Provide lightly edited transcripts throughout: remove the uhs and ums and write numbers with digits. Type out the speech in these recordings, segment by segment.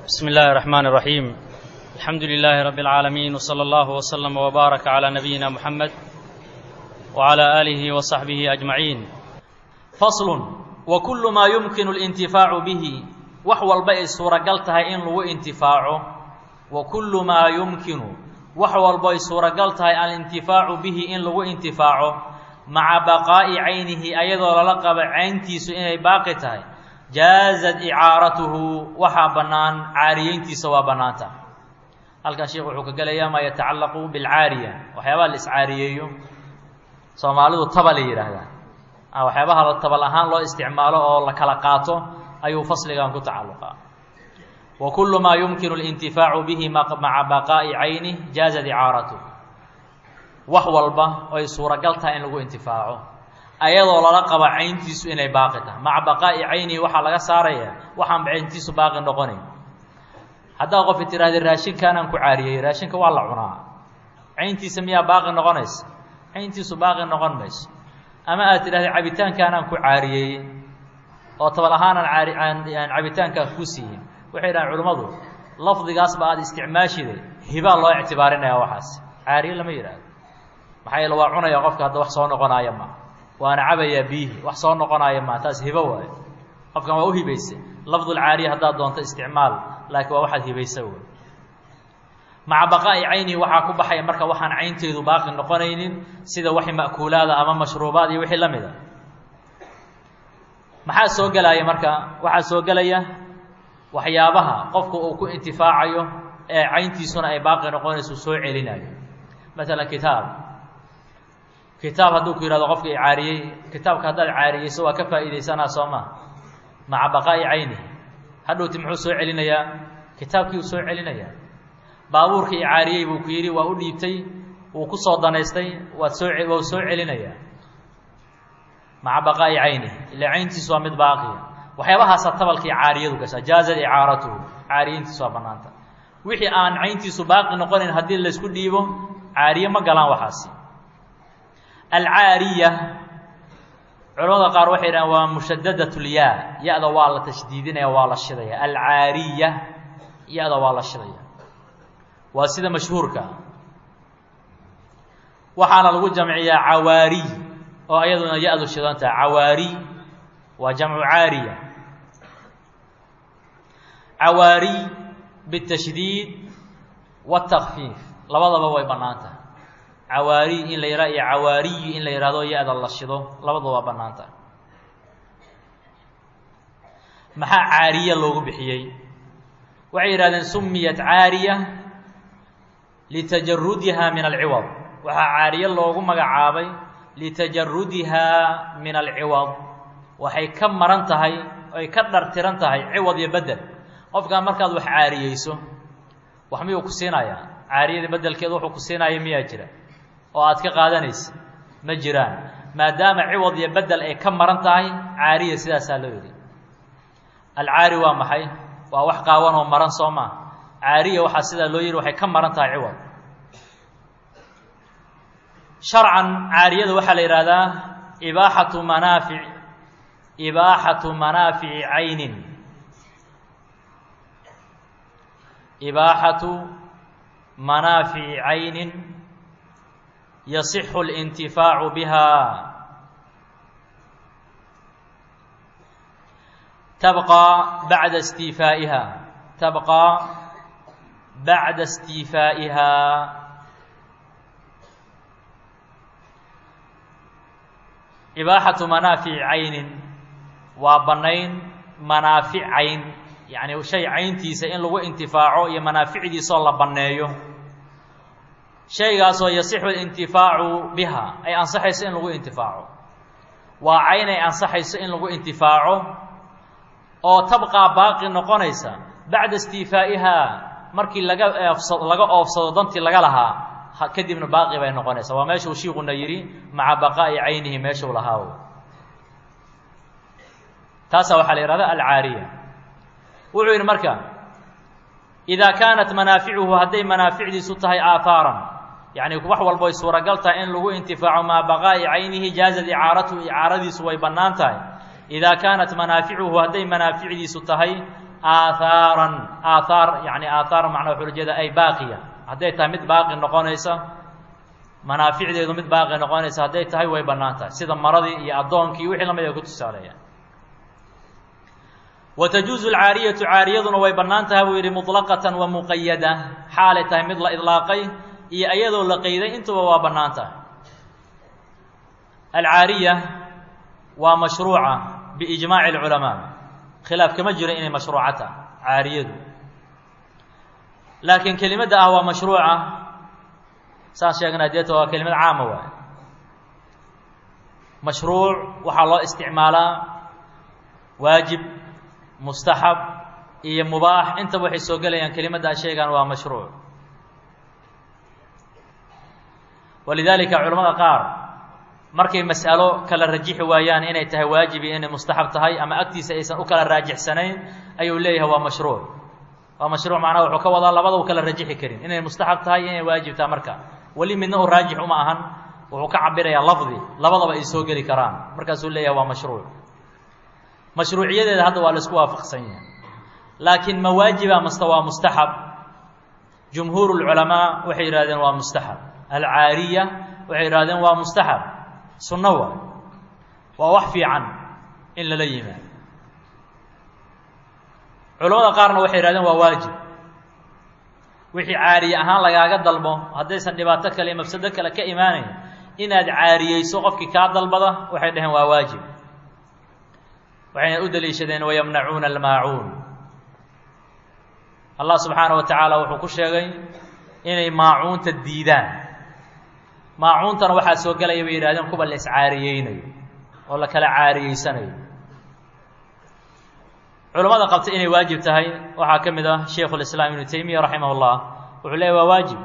بسم الله الرحمن الرحيم. الحمد لله رب العالمين، وصلى الله وسلم وبارك على نبينا محمد وعلى آله وصحبه أجمعين. فصل: وكل ما يمكن الانتفاع به وحول بئ سورة قلتها إن لو انتفاعه وكل ما يمكن وحول بئ سورة قلتها الانتفاع به إن لو انتفاعه مع بقاء عينه أيضا لقب عينتي سئني باقتها jaazad icaaratuhu waxaa bannaan caariyeyntiisa waa bannaanta. halkan sheekhu wuxuu ka gelayaa maa yatacallaqu bilcaariya, waxyaabaha la iscaariyeeyo. soomaalidu tabal ay yidhaahdaan, waxyaabaha la tabal ahaan loo isticmaalo oo la kala qaato ayuu fasligan ku tacalluqaa. wa kullu maa yumkinu alintifaacu bihi maca baqaa'i caynih jaazad icaaratuhu. wax walba oy suuragal tahay in lagu intifaaco ayadoo lala qaba cayntiisu inay baaqi tahay. maca baqaa'i caynihi waxaa laga saarayaa waxaan cayntiisu baaqi noqonayn. haddaad qofi tiraahda raashinkaanaan ku caariyey, raashinka waa la cunaa, cayntiisa miyaa baaqi noqonaysa? cayntiisu baaqi noqon mayso. ama aad tidhahda cabitaankaanaan ku caariyey oo tabal ahaanaan cabitaankaa ku siiyin, waxay dhahaan culimmadu lafdigaasba aada isticmaashiday hibaa loo ictibaarinaya. waxaas caariye lama yidhaahdo, maxaa yeele waa cunaya qofka hadda wax soo noqonaaya ma, waana cabayaa biyihi, wax soo noqonaaya maa, taas hibo waayo. qofkan waa u hibaysa. lafdulcaariya haddaad doonto isticmaal, laakiin waa waxaad hibaysa wey. maca baqaa'i caynihi waxaa ku baxaya marka waxaan caynteedu baaqi noqonaynin, sida waxi ma'kuulaada ama mashruubaad iyo wixii la mid a. maxaa soo gelaya marka? waxaa soo gelaya waxyaabaha qofku uu ku intifaacayo ee cayntiisuna ay baaqi noqonayso soo celinayo. maalan kitaab hadduu ku yihahdo qofka i caariyey, kitaabka haddaad caariyeyso waa ka faa'iidaysanaa soo maa, maca baqaa'i caynihi. hadhowti muxuu soo celinayaa? kitaabkii uu soo celinayaa. baabuurkii i caariyey buu ku yidhi, waa u dhiibtay, wuu ku soo danaystay, waa soo celinayaa maca baqaa'i caynihi, ila cayntiisu waa mid baaqiya. waxyaabahaasaa tabalkii caariyadu gashaa. jaazad icaaratuhu, caariyeyntiisu waa bannaanta. wixii aan cayntiisu baaqi noqonayn haddii laysku dhiibo caariye ma galaan waxaasi. alcaariya, culamada qaar waxay dhahaan waa mushadadat lyaa, ya-da waa la tashdiidinaya, waa la shidaya. alcaariya, ya-da waa la shidaya, waa sida mashhuurka. waxaana lagu jamciyaa cawaariy, oo ayaduna ya-du shidan tahay. cawaariy waa jamcu caariya. cawaariy bitashdiid watakfiif labadaba way bannaan tahay. cawaariy in la yihahdo iyo cawaariyi in la yihahdo ya-da la shido, labadaba waa bannaan tahay. maxaa caariya loogu bixiyey? waxay yidhahdeen sumiyat caariya litajarudiha min alciwad. waxaa caariye loogu magacaabay litajarudiha min alciwad, waxay ka maran tahay, ay ka dhartiran tahay ciwad iyo bedel. qofkan markaad wax caariyeyso, wax miyuu ku siinayaa? caariyada bedelkeeda wuxuu ku siinaya miyaa jira oo aad ka qaadanaysa? ma jiraan. maadaama ciwad iyo bedel ay ka maran tahay, caariya sidaasaa loo yidhi. alcaari waa maxay? waa wax qaawan oo maran soo maa. caariya waxaa sidaa loo yidhi, waxay ka maran tahay ciwad. sharcan caariyada waxaa la yidhahdaa ibaaxatu manaafici caynin. ibaaxatu manaafici caynin yasixu اlintifaacu biha tabqى bacda istifaa'iha. tabqى bacda istifaa'iha. ibaaxatu manaafici caynin waa bannayn manaafic cayn, yacni shay cayntiisa in lagu intifaaco iyo manaaficdiisoo la banneeyo. shaygaasoo yasixu alintifaacu biha, ay ansaxayso in lagu intifaaco. waa cayn ay ansaxayso in lagu intifaaco oo tabqaa baaqi noqonaysa bacda istifaa'ihaa, markii laga oofsado dantii laga lahaa, kadibna baaqi bay noqonaysaa. waa meeshuu shiikuna yidhi maca baqaa'i caynihi, meeshuu lahaawo. taasaa waxaa la yihahda alcaariya. wuxuu yidhi marka idaa kaanat manaaficuhu, hadday manaaficdiisu tahay aahaaran, yacni wax walbo ay suuragal tahay in lagu intifaaco maca baqaa'i caynihi, jaazad icaaratuhu, icaaradiisu way bannaan tahay. idaa kaanat manaaficuhu, hadday manaaficdiisu tahay aathaar yani aathaar macnaa wuxuu la jeedaa ay baaqiya hadday tahay mid baaqi noqonaysa manaaficdeedu mid baaqi noqonaysa hadday tahay way bannaan tahay sida maradii iyo addoonkii wixii lamid ay ku tusaaleeyaan watajuuzu alcaariyatu caariyaduna way bannaan tahay buu yidhi muطlaqatan wa muqayada xaalay tahay mid la idlaaqay iyo iyadoo la qeyday intuba waa bannaan tahay alcaariya waa mashruuca biijmaaci اlculamaa khilaaf kama jiro inay mashruuca tahay caariyadu laakiin kelimadda ah waa mashruuca saan sheegnaa deeta waa kelimad caama waay mashruuc waxaa loo isticmaalaa waajib mustaxab iyo mubaax intaba waxay soo gelayaan kelimadda a sheegaan waa mashruuc walidaalika culamada qaar markay mas'alo kala rajixi waayaan inay tahay waajib iyo inay mustaxab tahay ama agtiisa aysan u kala raajixsanayn ayuu leeyahay waa mashruuc waa mashruuc macnaha wuxuu ka wadaa labada u kala rajixi karin inay mustaxab tahay inay waajib tahay marka weli midna u raajix uma ahan wuxuu ka cabirayaa lafdi labadaba ay soo geli karaan markaasuu leeyahay waa mashruuc mashruuciyadeeda hadda waa la isku waafaqsan yahay laakiin ma waajiba masta waa mustaxab jumhuur اlculamaa waxay yidhahdeen waa mustaxab alcaariya waxay yidhahdeen waa mustaxab sunno waa wax fiican in lala yimaado culamada qaarna waxay yidhahdeen waa waajib wixii caariye ahaan lagaaga dalbo haddaysan dhibaato kale iyo mafsado kale ka imaanayn inaad caariyeyso qofkii kaa dalbada waxay dhaheen waa waajib waxayna u daliishadeen wayamnacuuna almaacuun allah subxaanaه wa tacaala wuxuu ku sheegay inay maacuunta diidaan maacuuntana waxaa soo gelaya bay yidhahdeen kuwa la iscaariyeynayo oo la kala caariyeysanayo culamada qabta inay waajib tahay waxaa ka mid ah shaykhu اlislaam ibnu taymiya raximah اllah wuxuu leeyahy waa waajib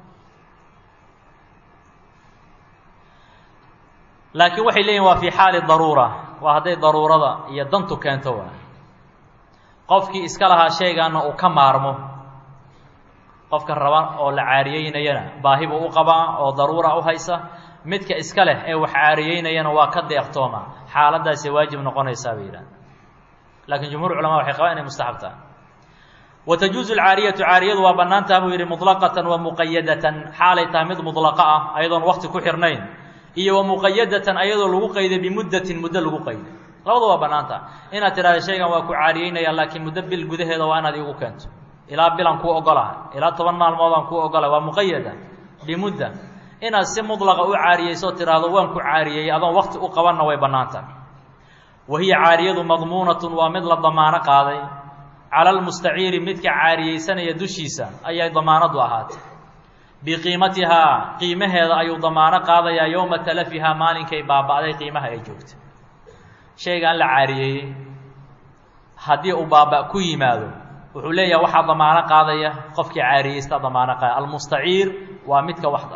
laakiin waxay leeyihin waa fii xaali daruura waa hadday daruurada iyo dantu keento waa qofkii iska lahaa shaygaana uu ka maarmo qofka raba oo la caariyeynayana baahi buu u qabaa oo daruura u haysa midka iska leh ee wax caariyeynayana waa ka deeqtooma xaaladdaasay waajib noqonaysaa bay yidhaha laakiin jumhur culama waxay qabaan inay mustaxab tahay watajuuzu alcaariyatu caariyadu waa bannaan taha buu yidhi muطlaqatan wa muqayadatan xaalay tahay mid mudlaqa ah ayadoon waqti ku xirnayn iyo wa muqayadatan ayadoo lagu qayday bimuddatin muddo lagu qayday labada waa bannaan taha inaad tidhahda shaygan waa ku caariyeynaya laakiin muddo bil gudaheeda waa inaad iigu keento ilaa bilaan kuu ogolahay ilaa 10 maalmoodaan kuu ogolahay waa muqayada bimudda inaad si mudlaqa u caariyeyso tidhaahdo waan ku caariyey adoon waqti u qabanna way bannaan tahay wahiya caariyadu madmuunatun waa mid la damaano qaaday cala almustaciiri midka caariyeysanaya dushiisa ayay damaanadu ahaatay biqiimatihaa qiimaheeda ayuu damaano qaadayaa yowma talafihaa maalinkay baaba'day qiimaha ay joogtay shaygaan la caariyeeyey haddii uu baaba' ku yimaado wuxuu leeyahay waxaa damaano qaadaya qofkii caariyeysta damaano qaada almustaciir waa midka wax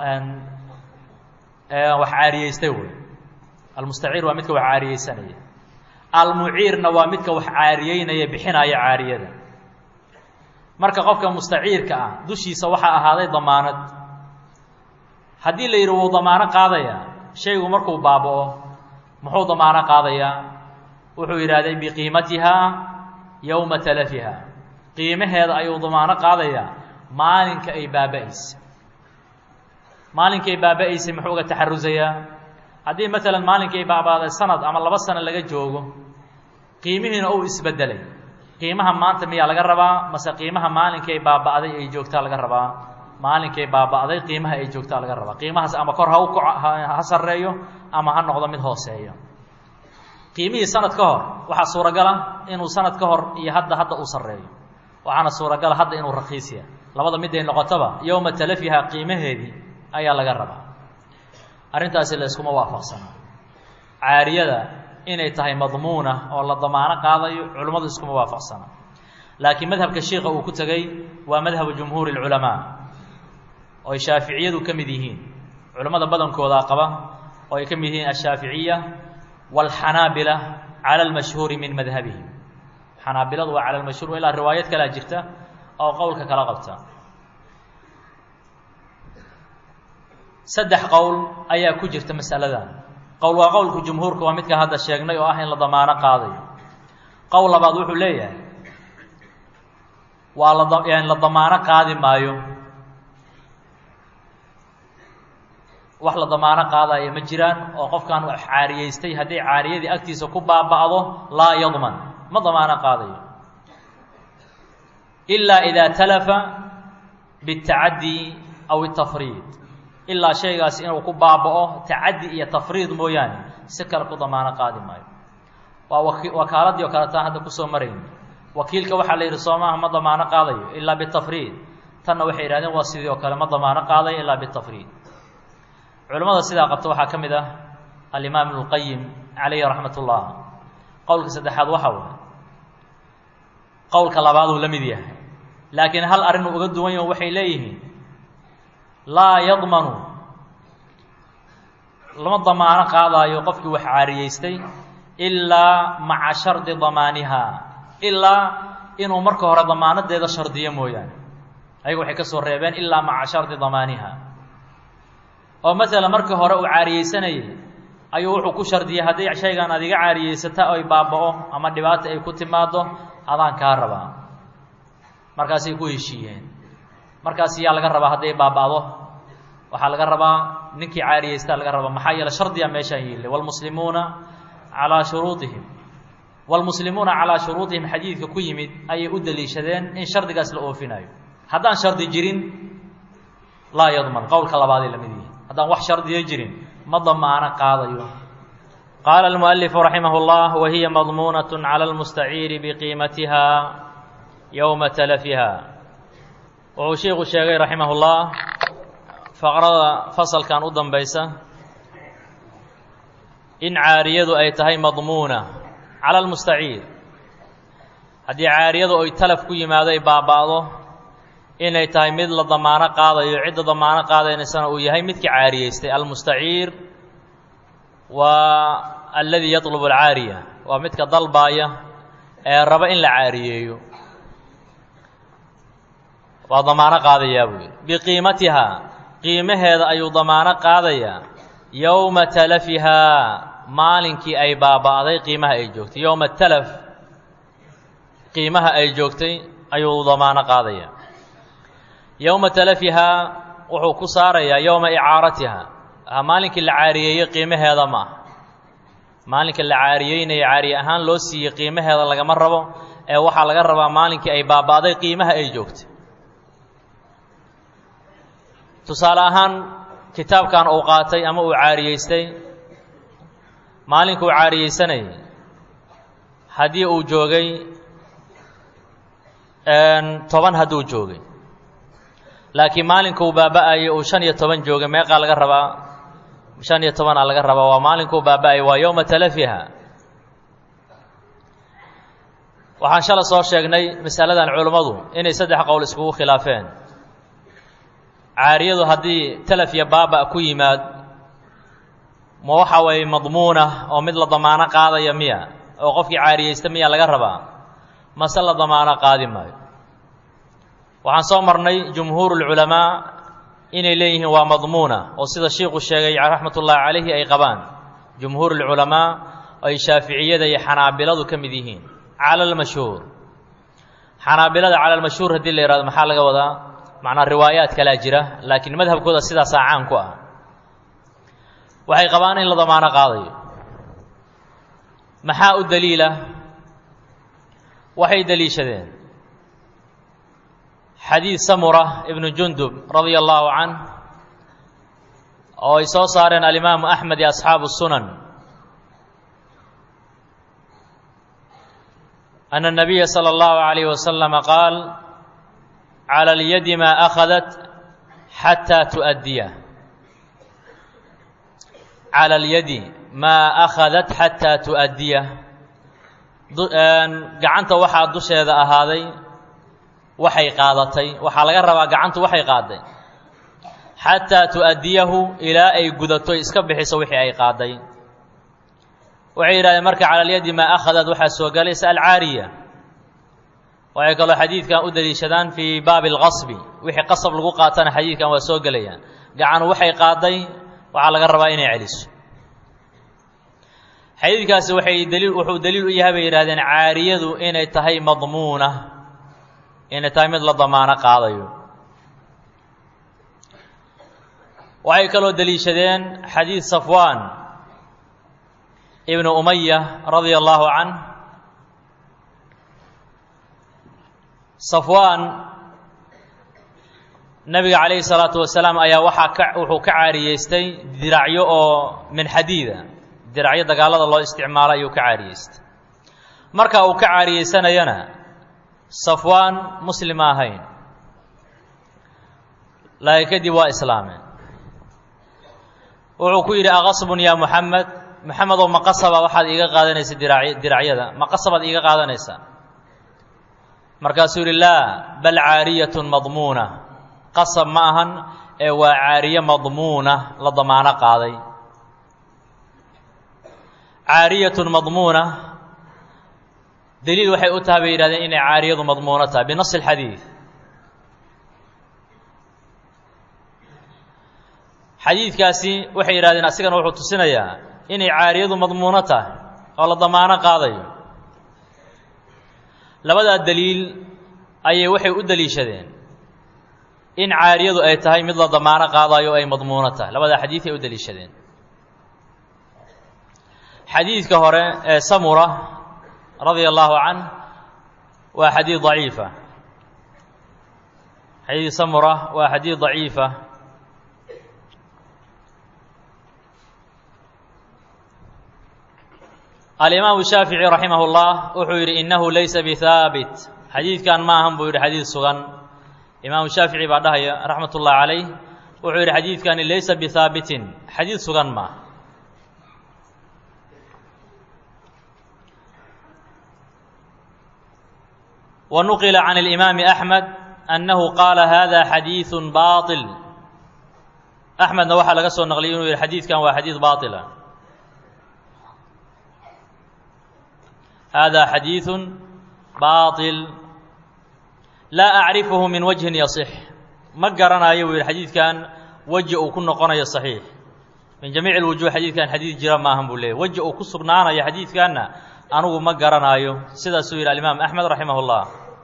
caariyeystay wey almustaciir waa midka wax caariyeysanaya almuciirna waa midka wax caariyeynaya bixinaya caariyada marka qofka mustaciirka ah dushiisa waxaa ahaaday damaanad haddii la yidhi wuu damaano qaadayaa shaygu markuu baaba'o muxuu damaano qaadayaa wuxuu yidhaahday biqiimatihaa yowma talafiha qiimaheeda ayuu damaano qaadayaa maalinka ay baaba'aysa maalinkay baaba'aysay muxuu uga taxarusayaa haddii maalan maalinkay baaba'day sanad ama 2 sano laga joogo qiimihiina uu isbedelay qiimaha maanta miyaa laga rabaa mase qiimaha maalinkay baaba'day ay joogtaa laga rabaa maalinkay baaba'day qiimaha ay joogtaa laga rabaa qiimahaas ama kor ha sarreeyo ama ha noqdo mid hooseeyo qiimihii sanad ka hor waxaa suuragala inuu sanad ka hor iyo hadda uu sarreeyo waxaana suuragala hadda inuu rakiis yahay labada miday noqotaba yowma talafiha qiimaheedii ayaa laga rabaa arrintaasi la iskuma waafaqsana caariyada inay tahay madmuuna oo la damaano qaadayo culimmadu iskuma waafaqsana laakiin madhabka shiika uu ku tegey waa madhabu jumhuuri اlculamaa oo ay shaaficiyadu ka mid yihiin culimmada badankoodaa qaba oo ay ka mid yihiin ashaaficiya wاlxanaabila cala اlmashhuuri min madhabihim xanaabiladu waa cala lmashhuur ilaa riwaayad kalea jirta oo qowlka kala qabta 3 qowl ayaa ku jirta masaladan qowl waa qowlka jumhuurka waa midka hadda sheegnay oo ah in la damaano qaadayo qowl labaad wuxuu leeyahay waa la damaano qaadi maayo. wax la damaano qaadaya ma jiraan oo qofkan wax caariyeystay haddii caariyadii agtiisa ku baaba'do laa yadman, ma damaano qaadayo. ilaa idaa talafa biاtacaddi aw الtafriid, ilaa shaygaasi inuu ku baaba'o tacaddi iyo tafriid mooyaane si kale ku damaano qaadi maayo. waa wakaaladii oo kaletaan hadda kusoo marayn. wakiilka waxaa la yidhi soo maaha ma damaano qaadayo ilaa bitafriid. tanna waxay yidhahdeen waa sidii oo kale ma damaano qaadayo ilaa bitafriid. culimmada sidaa qabta waxaa ka mid ah alimaam ibnu اlqayim calayhi raxmat ullah. qowlka saddexaad waxa waay qowlka labaad uu la mid yahay, laakiin hal arrin uu uga duwan yaho waxay leeyihiin laa yadmanu, lama damaano qaadaayo qofkii wax caariyeystay ilaa maca shardi damaaniha, ilaa inuu marka hore damaanadeeda shardiyo mooyaane. ayaga waxay ka soo reebeen ilaa maca shardi damaaniha. oo masalan markii hore uu caariyeysanayay ayuu wuxuu ku shardiyey haddii shaygan aad iga caariyeysata oy baaba'o ama dhibaato ay ku timaado adaan kaa rabaa. markaasay ku heshiiyeen. markaas yaa laga rabaa hadday baaba'do? waxaa laga rabaa ninkii caariyeystaa laga rabaa. maxaa yeele shardiya meeshaan yiille walmuslimuuna calaa shuruudihim. walmuslimuuna calaa shuruudihim xadiidka ku yimid ayay u daliishadeen in shardigaas la oofinayo. haddaan shardi jirin laa yadman, qowlka labaaday la mid yihiin. haddaan wax shardiyo jirin ma damaano qaadayo. qaala almualifu raximah اllah wahiya madmuunaة calى اlmustaciiri biqiimatiha yowma talafiha. wuxuu sheikhu sheegay raximah اllah faqrada fasalkan u danbaysa in caariyadu ay tahay madmuuna cala almustaciir. haddii caariyadu ay talaf ku yimaado ay baaba'do inay tahay mid la damaano qaadayo. cidda damaano qaadaynaysana uu yahay midkii caariyeystay. almustaciir waa alladii yatlubu alcaariya, waa midka dalbaaya ee raba in la caariyeeyo. waa damaano qaadayaa buu yidhi. biqiimatiha, qiimaheeda ayuu damaano qaadayaa yowma talafihaa, maalinkii ay baaba'day qiimaha ay joogtay. yowma talaf, qiimaha ay joogtay ayuu damaano qaadayaa. yowma talafihaa wuxuu ku saarayaa yowma icaaratiha, maalinkii la caariyeeyey qiimaheeda ma aha. maalinka la caariyeynaya caariye ahaan loo siiyey qiimaheeda lagama rabo, ee waxaa laga rabaa maalinkii ay baaba'day qiimaha ay joogtay. tusaale ahaan kitaabkan uu qaatay ama uu caariyeystay, maalinkuu caariyeysanayay haddii uu joogay 10 hadduu joogay, laakiin maalinkuu baaba'ayay uu 15 joogay, meeqaa laga rabaa? 15 laga rabaa. waa maalinkuu baaba'ayay, waa yowma talafiha. waxaan shala soo sheegnay masaladan culummadu inay 3 qowl iskugu khilaafeen. caariyadu haddii talaf iyo baaba' ku yimaad ma waxa waye madmuuna oo mid la damaano qaadaya miya, oo qofkii caariyeysta miya laga rabaa, mase la damaano qaadi maayo? waxaan soo marnay jumhuurulculamaa inay leeyihiin waa madmuuna, oo sida shiikhu sheegay raxmatullaahi calayhi ay qabaan jumhuurulculamaa ay shaaficiyada iyo xanaabiladu ka mid yihiin. cala almashhuur, xanaabilada cala almashhuur haddii la yihahdo maxaa laga wadaa? macnaa riwaayaad kalaa jira, laakiin madhabkooda sidaasaa caan ku ah. waxay qabaan in la damaano qaadayo. maxaa u daliila? waxay deliishadeen xadiid samura ibnu jundub radia allahu canh oo ay soo saareen alimaamu axmed iyo asxaabu sunan, ana الnabiya salى اllahu عalayh wasalama qaal calى اlyadi maa akhadat xataa tu'addiya. calى اlyadi maa akhadat xataa tu'addiya, gacanta waxaa dusheeda ahaaday waxay qaadatay. waxaa laga rabaa gacantu waxay qaaday xataa tu'addiyahu, ilaa ay gudato iska bixiso wixii ay qaaday. waxay yidhahdeen marka cala alyadi maa akhadat waxaa soo galaysa alcaariya. waxay kaloo xadiidkan u daliishadaan fii baabi alqasbi, wixii qasab lagu qaatana xadiidkan waa soo gelayaan. gacan waxay qaaday waxaa laga rabaa inay celiso. xadiidkaasi wuxuu daliil u yahay bay yidhahdeen caariyadu inay tahay madmuuna. inay tahay mid la damaano qaadayo. waxay kaloo deliishadeen xadiid Safwaan ibnu Umaya radia allahu canh. Safwaan nabiga calayhi salaatu wasalaam ayaa wuxuu ka caariyeystay diracyo oo min xadiida, diracyo dagaalada loo isticmaalo ayuu ka caariyeystay. marka uu ka caariyeysanayana Safwaan muslim ma ahayn, laakiin kadib waa islaameen. wuxuu ku yidhi aqasbun yaa Muxamed, Muxamedow ma qasaba waxaad iiga qaadanaysa diracyada, ma qasabaad iiga qaadanaysaa? markaasuu yidhi laa bal caariyatun madmuuna, qasab ma ahan ee waa caariye madmuuna, la damaano qaaday. caariyatun madmuuna daliil waxay u tahay bay yidhahdeen inay caariyadu madmuuno tahay binasi alxadiid. xadiidkaasi waxay yidhahdeen asigana wuxuu tusinayaa inay caariyadu madmuuno tahay oo la damaano qaadayo. labadaa daliil ayay waxay u daliishadeen in caariyadu ay tahay mid la damaano qaadayo oo ay madmuuno tahay. labadaa xadiid ay u daliishadeen. xadiidka hore ee Samura radia allahu canh waa xadiid daciifa. xadiid Samura waa xadiid daciifa. alimaamu shaafici raximah اllah wuxuu yidhi inahu laysa bihaabit, xadiidkan ma ahan buu yidhi xadiid sugan. imaamu shaafici baa dhahaya raxmat ullahi calayh, wuxuu yidhi xadiidkani laysa bihaabitin, xadiid sugan maaha. wa nuqila can alimaami axmed annahu qaala hada xadiidu baaطil. axmedna waxaa laga soo naqliyay inuu yidhi xadiidkan waa xadiid baatila. hada xadiiثu baaطil laa acrifuhu min wajhin yasix, ma garanayo buu yidhi xadiidkan weji uu ku noqonayo saxiix. min jamiici اlwujuh xadiidkan xadiid jira maahan buu leeyay, weji uu ku sugnaanayo xadiidkanna anugu ma garanaayo. sidaasuu yidhi alimaam axmed raximah اllah.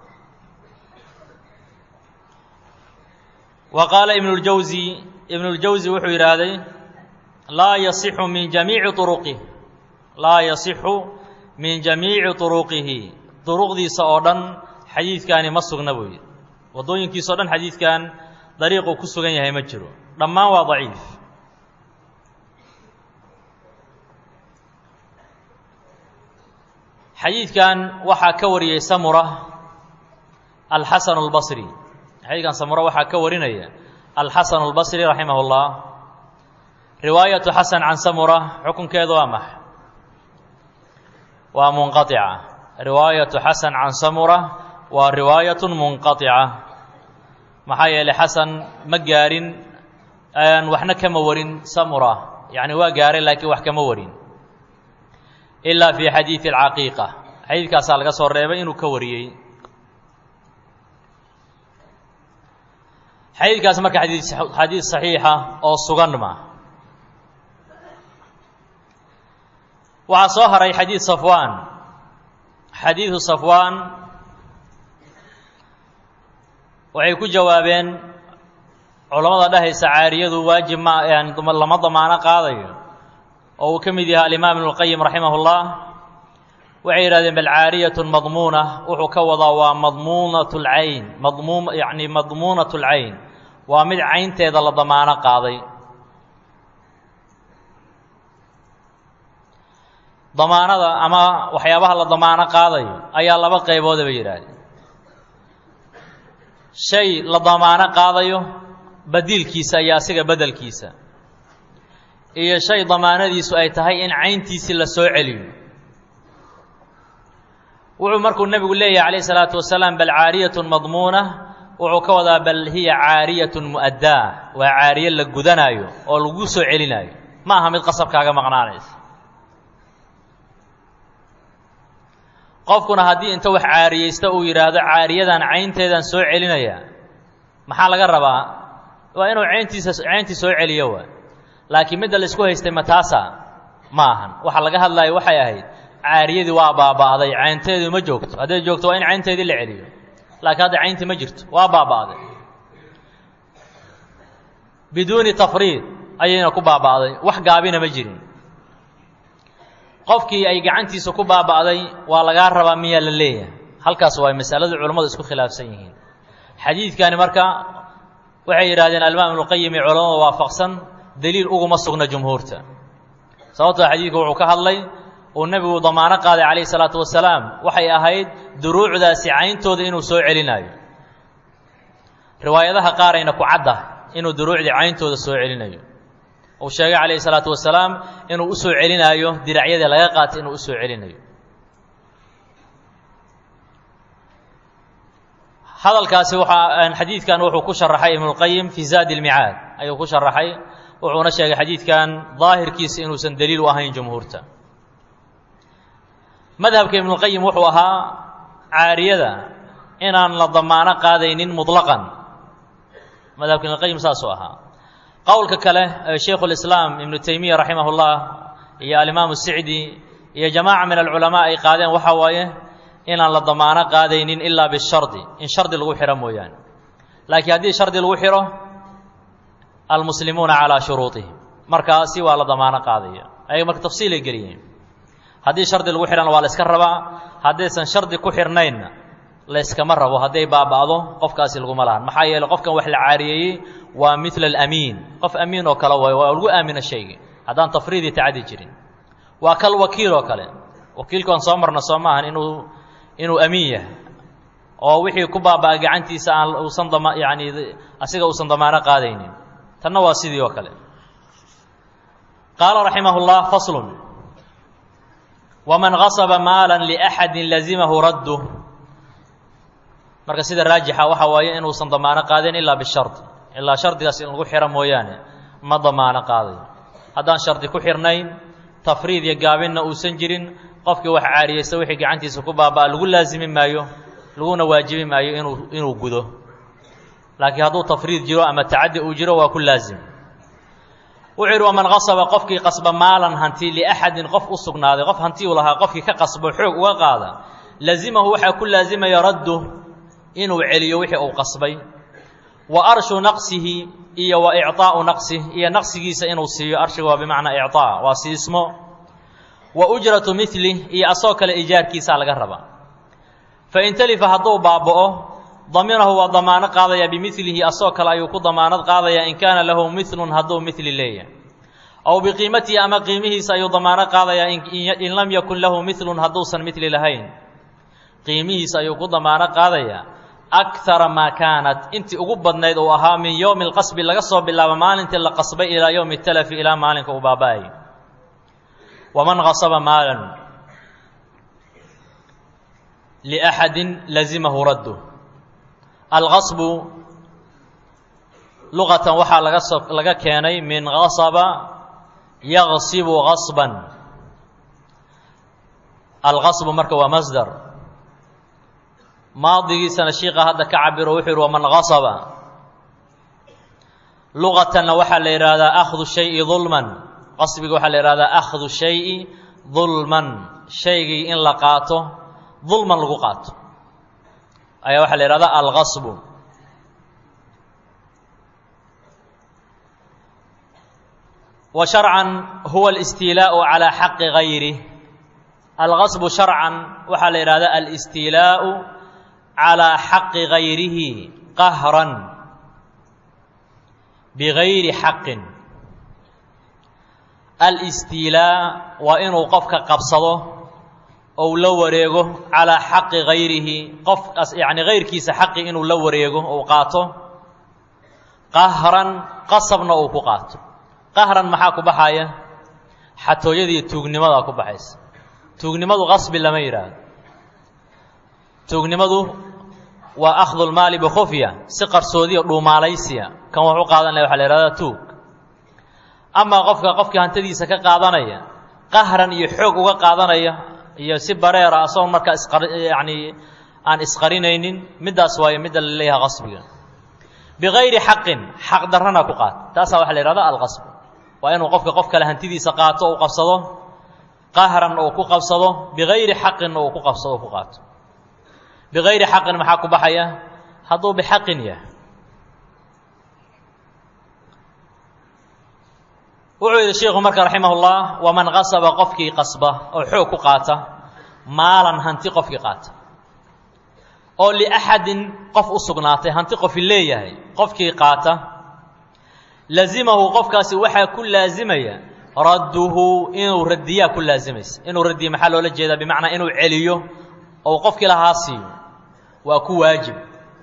wa qaala ibnu اljawsi wuxuu yidhaahday laa yasixu min jamiici طuruqih, laa yasixu min jamiici طuruqihi, duruqdiisa oo dhan xadiidkaani ma sugna buu yidhi. waddooyinkiisa o dhan xadiidkan dariiquu ku sugan yahay ma jiro, dhammaan waa daciif. xadiidkan waxaa ka wariyey Samura alxasan اlbasri. xadiidkan Samura waxaa ka warinaya alxasan اlbasri raximah اllah. riwaayatu xasan can Samura xukunkeedu waa max? waa munqaطica. riwaayatu xasan can Samura waa riwaayatun munqaطica. maxaa yeelay xasan ma gaarin, waxna kama warin Samura, yacni waa gaaray laakiin wax kama warin, ilaa fi xadiidi alcaqiiqa. xadiidkaasaa laga soo reebay inuu ka wariyey. xadiidkaas marka xadiid saxiixa oo sugan ma. waxaa soo haray xadiid Safwaan. xadiidu Safwaan waxay ku jawaabeen culammada dhahaysa caariyadu waajib ma, yani lama damaano qaadayo, oo uu ka mid yahay alimaam ibnu اlqayim raximah اllah. waxay yidhahdeen bal caariyatun madmuuna, wuxuu ka wadaa waa madmuunat اlcayn, yani madmuunat اlcayn, waa mid caynteeda la damaano qaaday. damaanada ama waxyaabaha la damaano qaadayo ayaa laba qaybooda bay yidhaahdeen. shay la damaano qaadayo badiilkiisa iyo asiga bedelkiisa, iyo shay damaanadiisu ay tahay in cayntiisii la soo celiyo. wuxuu markuu nebigu leeyahay calayh isalaatu wasalaam bal caariyatun madmuuna, wuxuu ka wadaa bal hiya caariyatun mu'addaa, waa caariye la gudanaayo oo lagu soo celinaayo, ma aha mid qasabkaaga maqnaanaysa. qofkuna haddii inta wax caariyeysta uu yidhaahdo caariyadan caynteedan soo celinaya, maxaa laga rabaa? waa inuu cayntii soo celiyo waa. laakiin midda la isku haystay ma taasa? ma ahan. waxa laga hadlayo waxay ahayd caariyadii waa baaba'day, caynteedii ma joogto. hadday joogto waa in caynteedii la celiyo. laakiin hadda cayntii ma jirto waa baaba'day biduuni tafriid ayayna ku baaba'day wax gaabina ma jirin qofkii ay gacantiisa ku baaba'day waa lagaa rabaa miyaa la leeyahay halkaas waa masaladu culimmadu isku khilaafsan yihiin xadiidkani marka waxay yidhahdeen alimaam ibnuqayim iyo culamada waafaqsan daliil uguma sugna jumhuurta sababtoo xadiidku wuxuu ka hadlay uu nebigu damaano qaaday calayhi salaatu wasalaam waxay ahayd duruucdaasi cayntooda inuu soo celinayo riwaayadaha qaarayna ku cadda inuu duruucdii cayntooda soo celinayo uu sheegay calayhi salaatu wasalaam inuu u soo celinaayo diracyadii laga qaatay inuu u soo celinayo hadalkaasi xadiidkan wuxuu ku sharaxay ibnuulqayim fii zaadi ilmicaad ayuu ku sharaxay wuxuuna sheegay xadiidkan daahirkiisa inuusan daliil u ahayn jumhuurta madhabka ibnuulqayim wuxuu ahaa caariyada inaan la damaano qaadaynin muطlaqan madhabka ibnuulqayim saasuu ahaa qowlka kale shaykhulislaam ibnu taymiya raximah ullah iyo alimaamu sicdi iyo jamaaca min alculamaa ay qaadeen waxaa waaye inaan la damaano qaadaynin ilaa bishardi in shardi lagu xidho mooyaane laakiin haddii shardi lagu xidho almuslimuuna calaa shuruuطihim markaasi waa la damaano qaadaya ayaga marka tafsiilay geliyeen haddii shardi lagu xidhana waa la yska rabaa haddaysan shardi ku xidhnaynna layskama rabo hadday baaba'do qofkaasi laguma lahan maxaa yeeley qofkan wax la caariyeeyey waa midla alamiin qof amiin oo kale waayo waa lagu aamina shayga haddaan tafriidi tacadi jirin waa kal wakiil oo kale wakiilku aan soo marna soo maahan inuu amiin yahay oo wixii ku baaba'a gacantiisa aan uusan yani asiga uusan damaano qaadaynin tanna waa sidii oo kale qaala raximah اllah faslun waman gasba maala liaxadi lazimahu radduh marka sida raajixa waxa waaye inuusan damaano qaadayn ilaa bishardi ilaa shardigaas in lagu xidho mooyaane ma damaano qaadayo haddaan shardi ku xidhnayn tafriid iyo gaabinna uusan jirin qofkii wax caariyeysta wixii gacantiisa ku baaba'a lagu laasimi maayo laguna waajibi maayo inuu gudo laakiin hadduu tafriid jiro ama tacaddi uu jiro waa ku laazim wuxuu yidhi waman qasaba qofkii qasba maalan hanti liaxadin qof u sugnaaday qof hanti uu lahaa qofkii ka qasbo xoog uga qaada lazimahu waxaa ku laazimaya raddu inuu celiyo wixii uu qasbay wa arshu naqsihi iyo wa icطaa'u naqsih iyo naqsigiisa inuu siiyo arshiga waa bimacnaa icطaa waa siismo wa ujratu milih iyo asoo kale ijaarkiisaa laga rabaa fain talifa hadduu baaba'o daminahu waa damaano qaadaya bimilihi asoo kale ayuu ku damaanad qaadayaa in kaana lahu milun hadduu mili leeyahay aw biqiimatihi ama qiimihiisa ayuu damaano qaadayaa in lam yakun lahu milun hadduusan mili lahayn qiimihiisa ayuu ku damaano qaadayaa akara maa kaanat intii ugu badnayd uu ahaa min yowmi alqasbi laga soo bilaabo maalintii la qasbay ilaa yowmi talafi ilaa maalinka uu baaba'ayay waman qasaba maalan liaxadin lazimahu raddu alqasbu luqatan waxaa laga keenay min qasaba yaqsibu qasban alqasbu marka waa masdar maadigiisana shiiqa hadda ka cabiro wuxuu yidhi waman qasaba luqatanna waxaa la yidhaahdaa akhdu shayi dulman qasbiga waxaa la yidhahdaa akhdu shayi dulman shaygii in la qaato dulman lagu qaato ayaa waxaa la yidhahdaa alqasbu wa sharcan huwa alistiilaa'u calaa xaqi gayrih alqasbu sharcan waxaa la yidhahdaa alistiilaa'u calaa xaqi gayrihi qahran bigayri xaqin alistiilaa waa inuu qofka qabsado ou la wareego calaa xaqi gayrihi qofkaas yacni gayrkiisa xaqi inuu la wareego ou qaato qahran qasabna uu ku qaato qahran maxaa ku baxaya xatooyadii tuugnimadaa ku baxaysa tuugnimadu qasbi lama yidhaahdo tuugnimadu waa akhdu lmaali bikhufya si qarsoodiya dhuumaalaysiya kan wax u qaadanaya waxa la yidhahdaa tuug amaa qofkii hantadiisa ka qaadanaya qahran iyo xoog uga qaadanaya iyo si bareera asagoon markaa yani aan isqarinaynin middaas waayo midda la leeyahay qasbiga bigayri xaqin xaq darrana ku qaat taasaa waxaa la yidhahdaa alqasb waa inuu qof kale hantidiisa qaato uu qabsado qahran uu ku qabsado bigayri xaqinna uu ku qabsado ku qaato bigayri xaqin maxaa ku baxaya hadduu bixaqin yahay wuxuu yidhi sheikhu marka raximahullah waman qasaba qofkii qasba oo xoog ku qaata maalan hanti qofkii qaata oo liaxadin qof u sugnaatay hanti qofi leeyahay qofkii qaata lazimahu qofkaasi waxaa ku laazimaya radduhu inuu radiyaa ku laazimaysa inuu radiyo maxaa loola jeedaa bimacnaa inuu celiyo oo qofkii lahaa siiyo waa ku waajib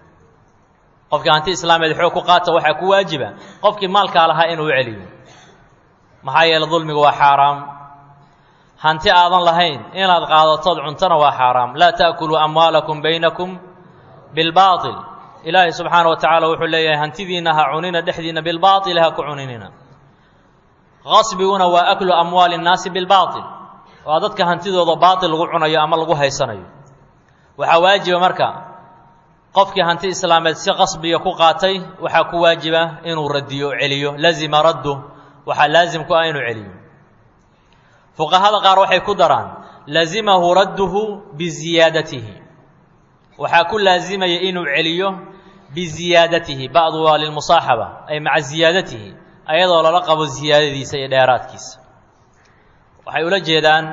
qofkii hanti islaameed xoog ku qaata waxaa ku waajiba qofkii maalkaa lahaa inuu celiyo maxaa yeele dulmigu waa xaaraam hanti aadan lahayn inaad qaadatood cuntana waa xaaraam laa ta'kuluu amwaalakum baynakum bilbaatil ilaahay subxaana wa tacaala wuxuu leeyahay hantidiinna ha cunina dhexdiinna bilbaatil ha ku cuninina qasbiguna waa aklu amwaali innaasi bilbaatil waa dadka hantidooda baatil lagu cunayo ama lagu haysanayo waxaa waajiba marka qofkii hanti islaameed si qasbiga ku qaatay waxaa ku waajiba inuu radiyo celiyo lazima raddu waxaa laazim ku ah inuu celiyo fuqahada qaar waxay ku daraan lazimahu radduhu biziyaadatihi waxaa ku laazimaya inuu celiyo biziyaadatihi ba'du waa lilmusaaxaba ay maca ziyaadatihi ayadoo lala qabo ziyaadadiisa iyo dheeraadkiisa waxay ula jeedaan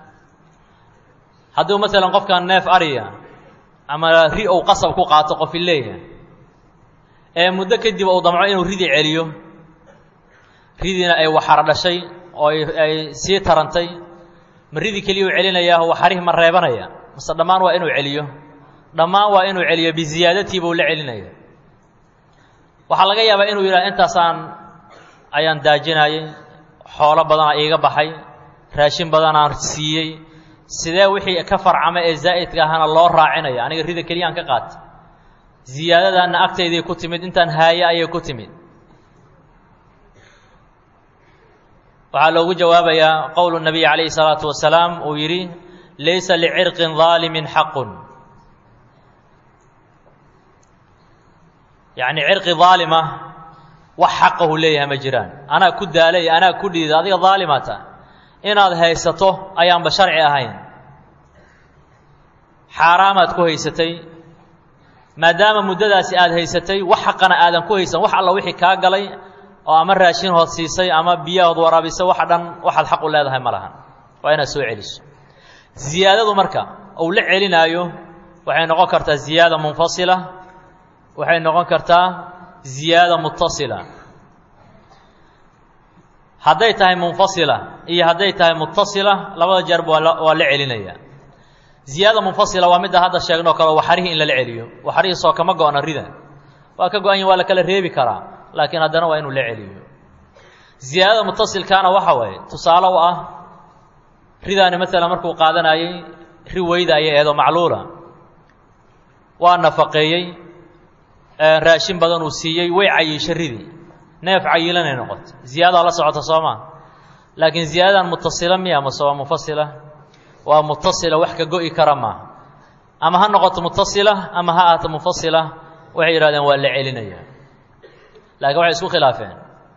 hadduu masalan qofkan neef ariya ama ri ou qasab ku qaato qofi leeyahay ee muddo kadib uu damco inuu ridi celiyo ridiina ay waxar dhashay oo ay sii tarantay ma ridi keliya u celinayaa waxarih ma reebanaya mase dhammaan waa inuu celiyo dhammaan waa inuu celiyo biziyaadatii buu la celinaya waxaa laga yaabaa inuu yidhaha intaasaan ayaan daajinayay xoolo badanaa iiga baxay raashin badanaan siiyey sidee wixii ka farcama ee zaa'idka ahana loo raacinaya aniga rida keliyaan ka qaata ziyaadadaanna agtayday ku timid intaan haaye ayay ku timid waxaa loogu jawaabayaa qowlu nabiy calayhi salaatu wasalaam uu yidhi laysa licirqin daalimin xaqun yacni cirqi daalima wax xaqahu leeyahay ma jiraan anaa ku daalay anaa ku dhiida adiga daalimaata inaad haysato ayaanba sharci ahayn xaaraamaad ku haysatay maadaama muddadaasi aad haysatay wax xaqana aadan ku haysan wax alla wixii kaa galay oo ama raashin hood siisay ama biyahood waraabisay waxa dhan waxaad xaq u leedahay ma lahan waa inaad soo celiso ziyaadadu marka uu la celinaayo waxay noqon kartaa ziyaada munfasila waxay noqon kartaa ziyaada mutasila hadday tahay munfasila iyo hadday tahay mutasila labada jeerba waa la celinaya ziyaada munfasila waa midda hadda sheegnoo kale waxarihii in lala celiyo waxarihiisoo kama go-na rida waa ka go-an yihin waa la kala reebi karaa laakiin haddana waa inuu la celiyo ziyaadada mutasilkaana waxa waaye tusaale u ah ridaani maalan markuu qaadanayey ri weyda ayay eedoo macluula waa nafaqeeyey raashin badan uu siiyey way cayiisha ridii neef cayilanay noqoto ziyaadaa la socota soo maa laakiin ziyaadadan mutasila miya mase waa munfasila waa mutasila wax ka go-i kara maaha ama ha noqoto mutasila ama ha ahaato munfasila waxay yidhahdeen waa la celinaya laakiin waxay isku khilaafeen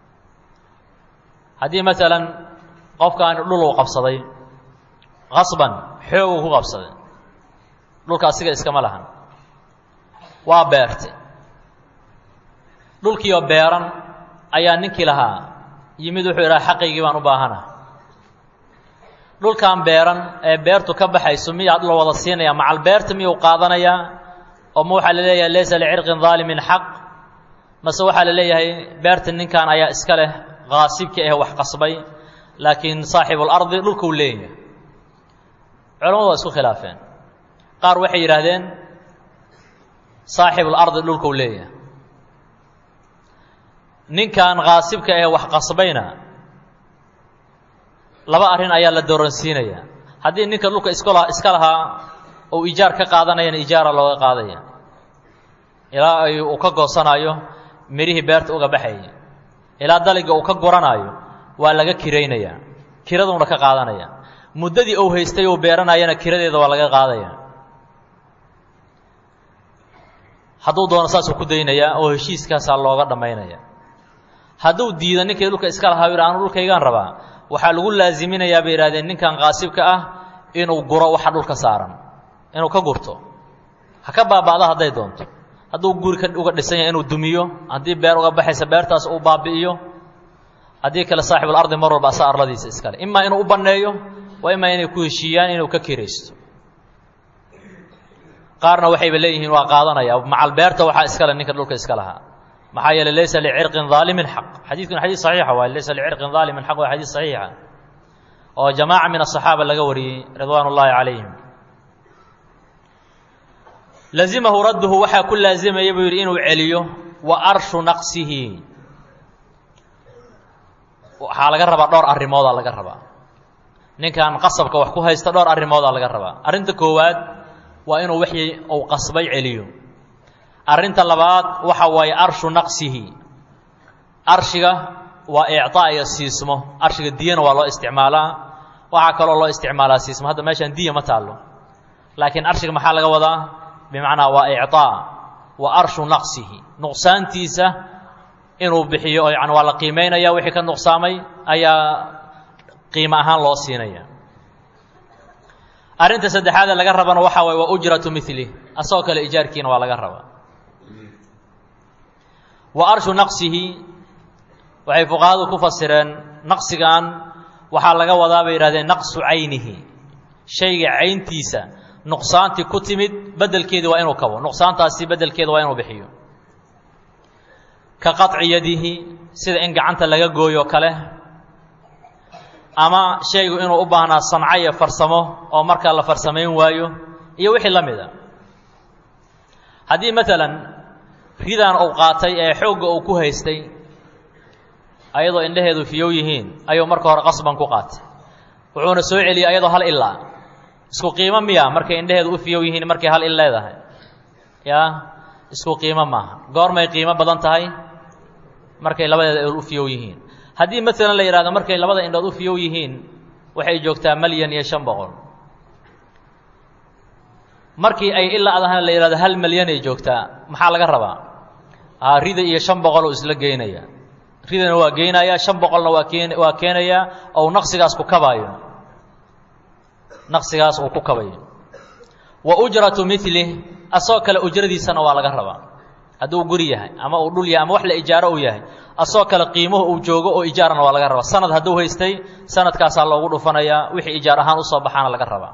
haddii maalan qofkaan dhul uu qabsaday qasban xoog uu ku qabsaday dhulka asiga iskama lahan waa beertay dhulkiioo beeran ayaa ninkii lahaa yimid wuxuu yidhaha xaqaygii baan u baahana dhulkan beeran ee beertu ka baxayso miyaa la wada siinaya macal beerta miyuu qaadanayaa oo ma waxaa la leeyahay laysa licirqin daalimin xaq mase waxaa la leeyahay beerta ninkan ayaa iska leh qaasibka ah wax qasbay laakiin saaxibulardi dhulkuu leeyahay culamadu waa isku khilaafeen qaar waxay yidhaahdeen saaxibulardi dhulkuu leeyahay ninkan qaasibka ah wax qasbayna laba arrin ayaa la dooransiinayaa haddii ninka dhulka iska lahaa uu ijaar ka qaadanayana ijaara looga qaadaya ilaa ay uu ka goosanayo mirihii beerta uga baxayay ilaa daliga uu ka guranaayo waa laga kiraynayaa kiraduuna ka qaadanaya muddadii uu haystay uu beeranayana kiradeeda waa laga qaadaya hadduu doono saasuu ku daynayaa oo heshiiskaasaa looga dhammaynaya hadduu diido ninkii dhulka iska lahaa yidhi anu dhulkaygaan rabaa waxaa lagu laaziminayaa bay yidhahdeen ninkan qaasibka ah inuu guro waxa dhulka saaran inuu ka gurto ha ka baaba'da hadday doonto. hadduu guri uga dhisan yahay inuu dumiyo, haddii beer uga baxaysa beertaas uu baabi'iyo, haddii kale saaxibul ardi mar walba asaa arladiisa iskale, imaa inuu u banneeyo waa imaa inay ku heshiiyaan inuu ka kiraysto. qaarna waxayba leeyihiin waa qaadanaya macal beerta waxaa iskale ninka dhulka iska lahaa, maxaa yeelay laysa licirqin daalimin xaq. xadiidkuna xadiis saxiixa waaye, laysa licirqin daalimin xaq waa xadiis saxiixa oo jamaaca min asaxaaba laga wariyey ridwaan ullaahi calayhim. lazimahu radduhu waxaa ku laazimaya buu yidhi inuu celiyo, wa arshu naqsihi waxaa laga rabaa dhowr arrimoodaa laga rabaa. ninkan qasabka wax ku haysta dhowr arrimoodaa laga rabaa. arrinta koowaad waa inuu wixii uu qasbay celiyo. arrinta labaad waxa waaye arshu naqsihi. arshiga waa icطaa iyo siismo. arshiga diyana waa loo isticmaalaa, waxaa kaloo loo isticmaalaa siismo. hadda meeshaan diya ma taallo, laakiin arshiga maxaa laga wadaa? bimacnaa waa icطaa wa arshu naqsihi, nuqsaantiisa inuu bixiyo oo yani waa la qiimaynaya, wixii ka nuqsaamay ayaa qiimo ahaan loo siinaya. arrinta saddexaad laga rabana waxa waaye waa ujratu mili, asagoo kale ijaarkiina waa laga rabaa. wa arshu naqsihi waxay fuqahadu ku fasireen naqsigan waxaa laga wadaa bay yidhahdeen naqsu caynihi, shayga cayntiisa nuqsaantii ku timid bedelkeedi waa inuu kabo, nuqsaantaasi bedelkeeda waa inuu bixiyo. ka qaطci yadihi, sida in gacanta laga gooyo kale, ama shaygu inuu u baahnaa sanco iyo farsamo oo markaa la farsamayn waayo, iyo wixii la mida. haddii maalan ridan uu qaatay ee xoogga uu ku haystay ayadoo indhaheedu fiyow yihiin ayuu marka hore qasban ku qaatay, wuxuuna soo celiyey ayadoo hal ilaa. isku qiimo miya markay indhaheedu u fiyow yihiin markay hal il leedahay? yaa isku qiimo maaha. goormay qiimo badan tahay? markay labadeeda u fiyow yihiin. haddii maalan la yidhahdo markay labada indhood u fiyow yihiin waxay joogtaa 1,500,000. markii ay ilaa adahana la yidhahdo 1,000,000 ay joogtaa, maxaa laga rabaa? rida iyo 500 uu isla geynaya. ridana waa geynaya, 500na waa keenaya oo naqsigaas ku kabaayo, naqsigaas uu ku kabayo. wa ujratu mili, asagoo kale ujradiisana waa laga rabaa. hadduu guri yahay ama uu dhul yahay ama wax la ijaaro uu yahay, asagoo kale qiimuhu uu joogo oo ijaarana waa laga rabaa. sanad hadduu haystay sanadkaasaa loogu dhufanayaa, wixii ijaar ahaan usoo baxaana laga rabaa.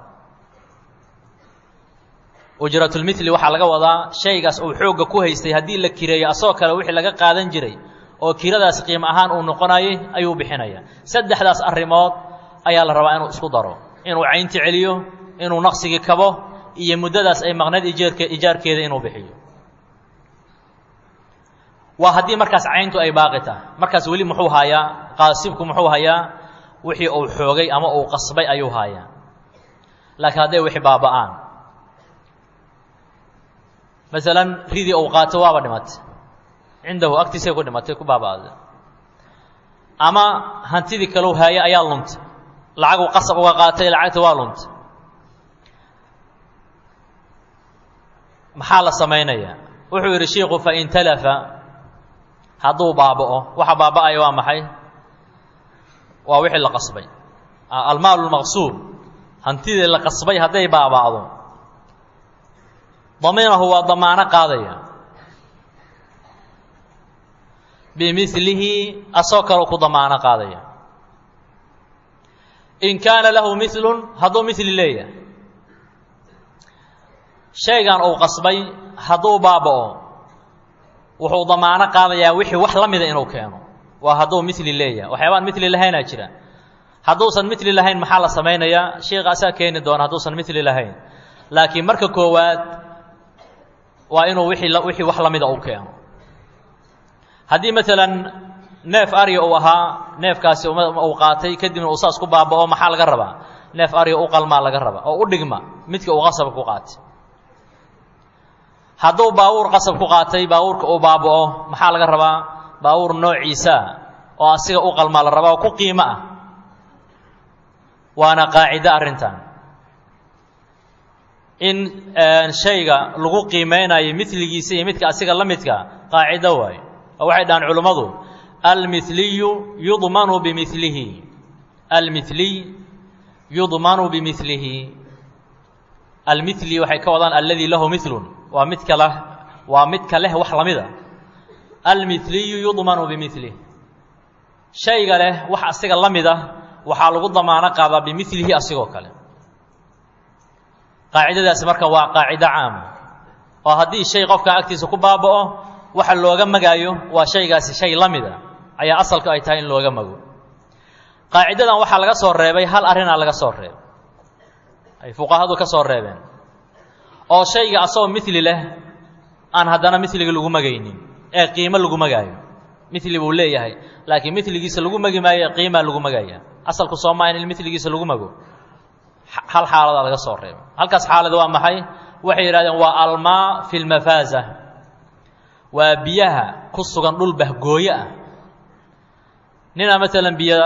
ujratulmili waxaa laga wadaa shaygaas uu xoogga ku haystay haddii la kireeyo asagoo kale wixii laga qaadan jiray oo kiradaas qiimo ahaan uu noqonayay ayuu bixinaya. saddexdaas arrimood ayaa la rabaa inuu isku daro, inuu caynti celiyo, inuu naqsigii kabo, iyo muddadaas ay maqneed ijaarkeeda inuu bixiyo. waa haddii markaas cayntu ay baaqi tahay. markaas weli muxuu hayaa? qaasibku muxuu hayaa? wixii uu xoogay ama uu qasbay ayuu hayaa. laakiin hadday wixii baaba'aan, masalan ridii uu qaato waaba dhimatay, cindahu agtiisay ku dhimatay, ku baaba'day. ama hantidii kalau haaya ayaa luntay, lacaguu qasab uga qaatay, lacagta waa luntay. maxaa la samaynayaa? wuxuu yidhi shiiku fain talafa, hadduu baaba'o, waxa baaba'aya waa maxay? waa wixii la qasbay, almaal lmaqsuub, hantidii la qasbay hadday baaba'do, damiinahu waa damaano qaadaya bimilihi, asagoo kaleu ku damaano qaadaya. in kaana lahu milun, hadduu mili leeyahay, shaygan uu qasbay hadduu baaba'o wuxuu damaano qaadayaa wixii wax la mida inuu keeno. waa hadduu mili leeyahay. waxyaabaan mili lahaynaa jira. hadduusan mili lahayn maxaa la samaynayaa? sheikha asaa keeni doona hadduusan mili lahayn. laakiin marka koowaad waa inuu wixii wax la mida uu keeno. haddii maalan neef arya uu ahaa, neefkaasi uu qaatay kadibna uu saas ku baaba'o, maxaa laga rabaa? neef arya u qalmaa laga rabaa oo u dhigma midka uu qasabka ku qaatay. hadduu baawuur qasab ku qaatay, baawuurka uu baaba'o, maxaa laga rabaa? baawuur noociisa oo asiga u qalmaa la rabaa oo ku qiimo ah. waana qaacido arrintan, in shayga lagu qiimeynayo miligiisa iyo midka asiga la midka, qaacido waayo. oo waxay dhahaan culummadu almiliyu yudmanu bimilihi, almiliy yudmanu bimilihi. almili waxay ka wadaan alladii lahu milun, waa midka leh wax lamida almithliyu yudmanu bimilih shayga leh wax asiga lamida waxaa lagu damaano qaadaa bimilihi asigoo kale qaacidadaasi marka waa qaacido caama oo haddii shay qofka agtiisa ku baaba'o waxa looga magaayo waa shaygaasi shay lamida ayaa asalku ay tahay in looga mago qaacidadan waxaa laga soo reebay hal arrinaa laga soo reebay ay fuqahadu ka soo reebeen oo shayga asagoo mili leh aan haddana miliga lagu magaynin ee qiimo lagu magaayo mili buu leeyahay laakiin miligiisa lagu magi maayo qiimaa lagu magaya asalku soo maa in miligiisa lagu mago hal xaaladaa laga soo reebay halkaas xaalada waa maxay waxay yidhahdeen waa almaa fi lmafaaza waa biyaha ku sugan dhul bahgooye ah ninaa maalan biyo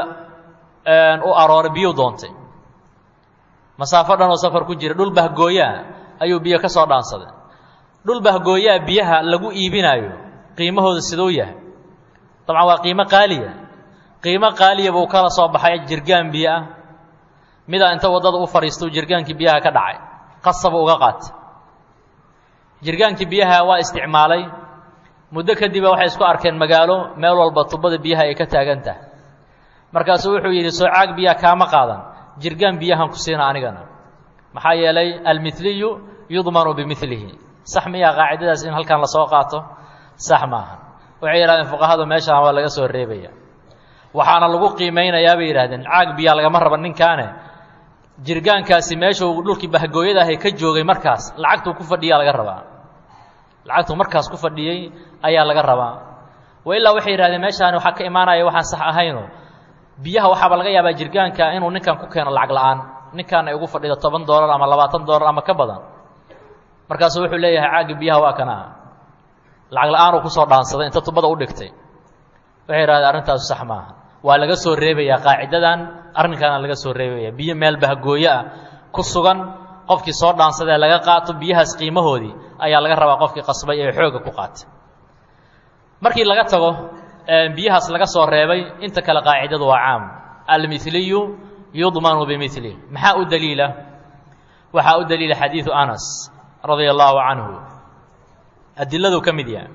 u arooray biyuu doontay masaafo dhan oo safar ku jira dhul bahgooyaa ayuu biyo ka soo dhaansaday dhul bahgooyaa biyaha lagu iibinaayo qiimahooda siduu yahay dabcan waa qiimo qaaliya buu kala soo baxay jirgaan biyo ah midaa inta waddada u fadhiistuu jirgaankii biyaha ka dhacay qasaba uga qaatay jirgaankii biyaha waa isticmaalay muddo kadib waxay isku arkeen magaalo meel walba tubada biyaha ay ka taagan tahay markaasuu wuxuu yidhi soo caag biyaha kaama qaadan jirgaan biyahan ku siina anigana maxaa yeelay almithliyu yudmanu bimilihi sax miyaa qaacidadaas in halkan lasoo qaato sax maaha waxay yidhahdeen fuqahadu meeshaan waa laga soo reebaya waxaana lagu qiimaynayaa bay yidhahdeen caag biyaa lagama raba ninkaane jirgaankaasi meeshuu dhulkii bahgooyada ahay ka joogay markaas lacagtuu ku fadhiyaa laga rabaa lacagtuu markaas ku fadhiyey ayaa laga rabaa wa ilaa waxay yidhahdeen meeshaani waxaa ka imaanaya waxaan sax ahayno biyaha waxaaba laga yaabaa jirgaanka inuu ninkan ku keeno lacag la'aan ninkan ay ugu fadhido $10 ama $20 ama ka badan markaasuu wuxuu leeyahay caagi biyaha waa kana lacag la'aan uu kusoo dhaansaday inta tubada u dhigtay waxay yidhahdeen arrintaasu sax maaha waa laga soo reebayaa qaacidadan arrinkaana laga soo reebaya biyo meel bahgooye ah ku sugan qofkii soo dhaansadee laga qaato biyahaas qiimahoodii ayaa laga rabaa qofkii qasbay ee xooga ku qaatay markii laga tago biyahaas laga soo reebay inta kale qaacidadu waa caam almithliyu yudmanu bimilih maxaa u daliila waxaa u daliila xadiidu anas radia allahu canhu adiladu ka mid yahay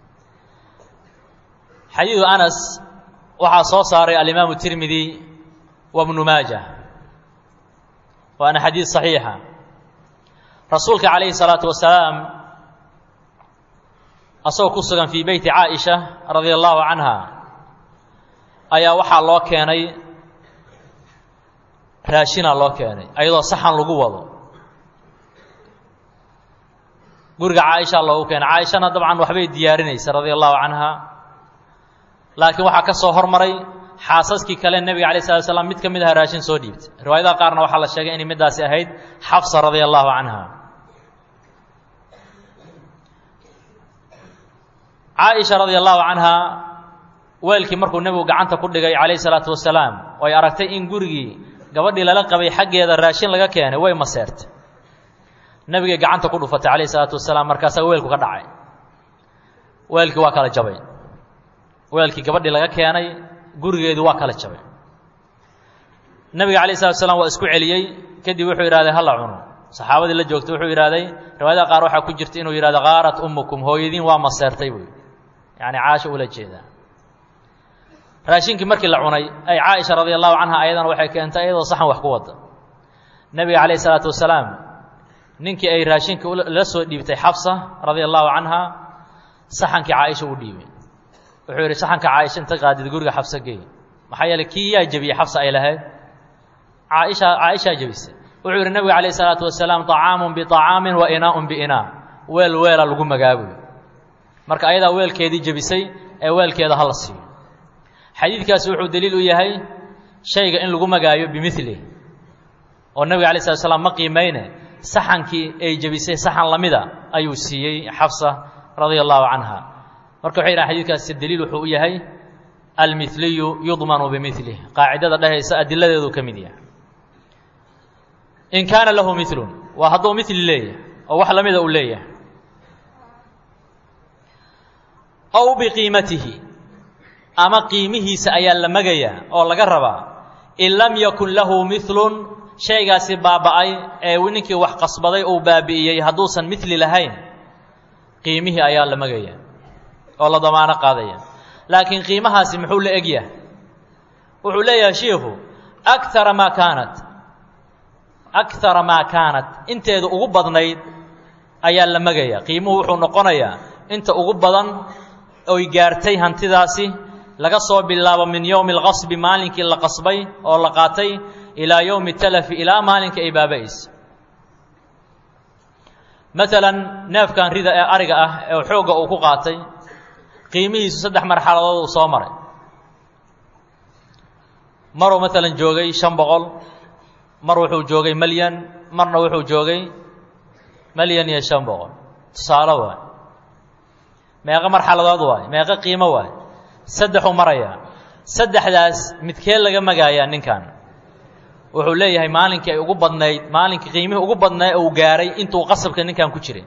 xadiidu anas waxaa soo saaray alimaamu tirmidi wa bnu maajah waana xadiid saxiixa rasuulka calayhi salaatu wasalaam asagoo ku sugan fii beyti caaisha radia allahu canha ayaa waxaa loo keenay raashinaa loo keenay ayadoo saxan lagu wado guriga caaisha loogu keenay caaishana dabcan waxbay diyaarinaysa radia allahu canha laakiin waxaa ka soo hormaray xaasaskii kale nebiga alayh salatu slam mid ka mid aha raashin soo dhiibtay riwaayadaha qaarna waxaa la sheegay inay middaasi ahayd xafsa radia allahu canha caaisha radia allahu canha weelkii markuu nebigu gacanta ku dhigay calayh salaatu wasalaam oo ay aragtay in gurigii gabadhii lala qabay xaggeeda raashin laga keenay way maseertay nebigay gacanta ku dhufatay calayh salaatu wasalaam markaasaa weelku ka dhacay weelkii waa kala jabay weelkii gabadhii laga keenay gurigeedu waa kala jabay nebiga calayh salatu wasalaam waa isku celiyey kadib wuxuu yidhahday hala cuno saxaabadii la joogtay wuxuu yidhahday riwaayadaha qaar waxaa ku jirta inuu yidhahdo qaarat ummukum hooyadiin waa maseertay buu yacni caasha ula jeedaa raashinkii markii la cunay ay caaisha radia allahu canha ayadana waxay keentay iyadoo saxan wax ku wada nebiga calayh salaatu wasalaam ninkii ay raashinka la soo dhiibtay xafsa radia allahu canha saxankii caaisha u dhiibay wuxuu yidhi saxanka caaisha inta qaadid guriga xafsa geey maxaa yeeley kii yaa jebiyey xafsa ay lahayd caaishaa jebisay wuxuu yidhi nebiga calayh salaatu wasalaam طacaamun biطacaamin wa inaa'un biinaa weel weela lagu magaabuyo marka ayadaa weelkeedii jebisay ee weelkeeda hala siiyo xadiidkaasi wuxuu daliil u yahay shayga in lagu magaayo bimilih oo nebiga alay slat slam ma qiimayne saxankii ay jebisay saxan lamida ayuu siiyey xafsa radia allahu canha marka waxay yidhahan xadidkaasi daliil wuxuu u yahay almiliyu yudmanu bimilih qaacidada dhehaysa adiladeedu ka mid yahay in kaana lahu milun waa hadduu mili leeyahay oo wax lamida uu leeyahay aw biqiimatihi ama qiimihiisa ayaa la magayaa oo laga rabaa in lam yakun lahu milun shaygaasi baaba'ay ee ninkii wax qasbaday uu baabi'iyey hadduusan mili lahayn qiimihii ayaa la magaya oo la damaano qaadaya. laakiin qiimahaasi muxuu la eg yahay? wuxuu leeyahay shiikhu akthara maa kaanat inteeda ugu badnayd ayaa la magaya. qiimuhu wuxuu noqonayaa inta ugu badan oy gaartay hantidaasi laga soo bilaabo min yowmi alqasbi maalinkii la qasbay oo la qaatay ilaa yowmi talafi ilaa maalinka ay baaba'aysa. maalan neefkan rida ee ariga ah ee xoogga uu ku qaatay qiimihiisu 3 marxaladood uu soo maray. maruu maalan joogay 500, mar wuxuu joogay malyan, marna wuxuu joogay 1,500,000. tusaale waay. meeqa marxaladood waay? meeqa qiimo waay? 3 marayaa. 3daas midkee laga magayaa ninkan? wuxuu leeyahay maalinkii ay ugu badnayd, maalinkii qiimihii ugu badnaa uu gaaray intuu qasabka ninkan ku jiray.